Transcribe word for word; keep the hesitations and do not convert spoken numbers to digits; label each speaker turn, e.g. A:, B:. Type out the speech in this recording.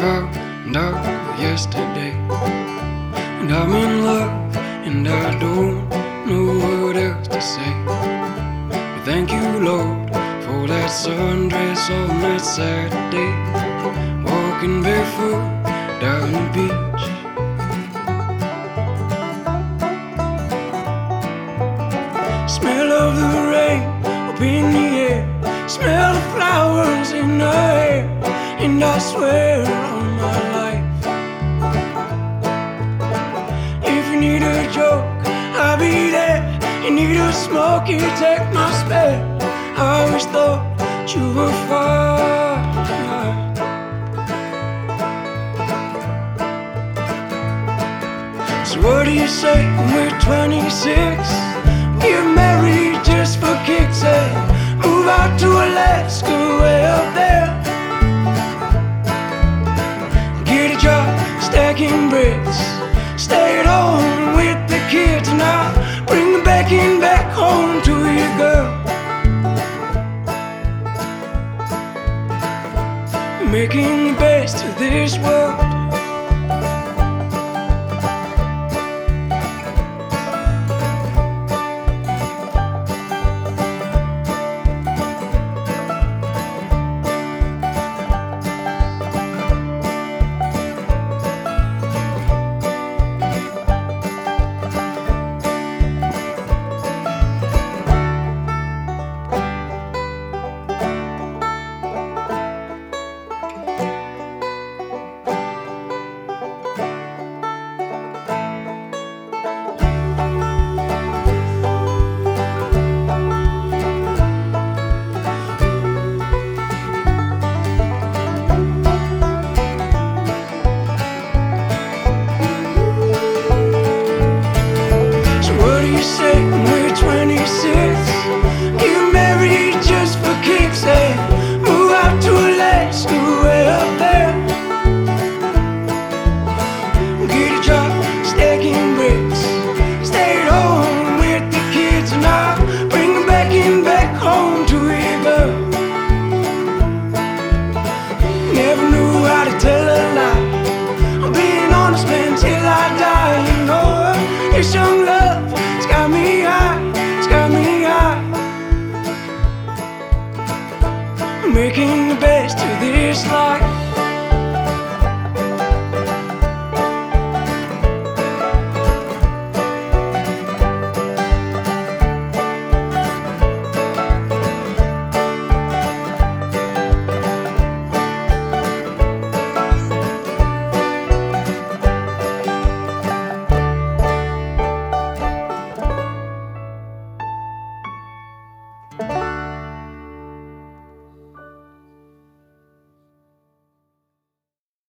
A: found out yesterday, and I'm in love, and I don't know what else to say. But thank you, Lord, for that sundress on that Saturday, walking barefoot down the beach. Smell of the rain up in the air, smell the flowers in the air, and I swear on my life, if you need a joke, I'll be there. You need a smoke, you take my spare. I always thought you were fine. So what do you say when we're twenty-six? Get married just for kicks and move out to Alaska way up there. Get a job stacking bricks, stay at home with the kids, and I'll bring the bacon back home to you, girl. Making the best of this world. Say when we're twenty-six, get married just for kicks and move out to Alaska way up there. Get a job stacking bricks, stay at home with the kids, and I'll bring them back in back home to you, girl. Never knew how to tell a lie, I'm being honest man till I die. You know this young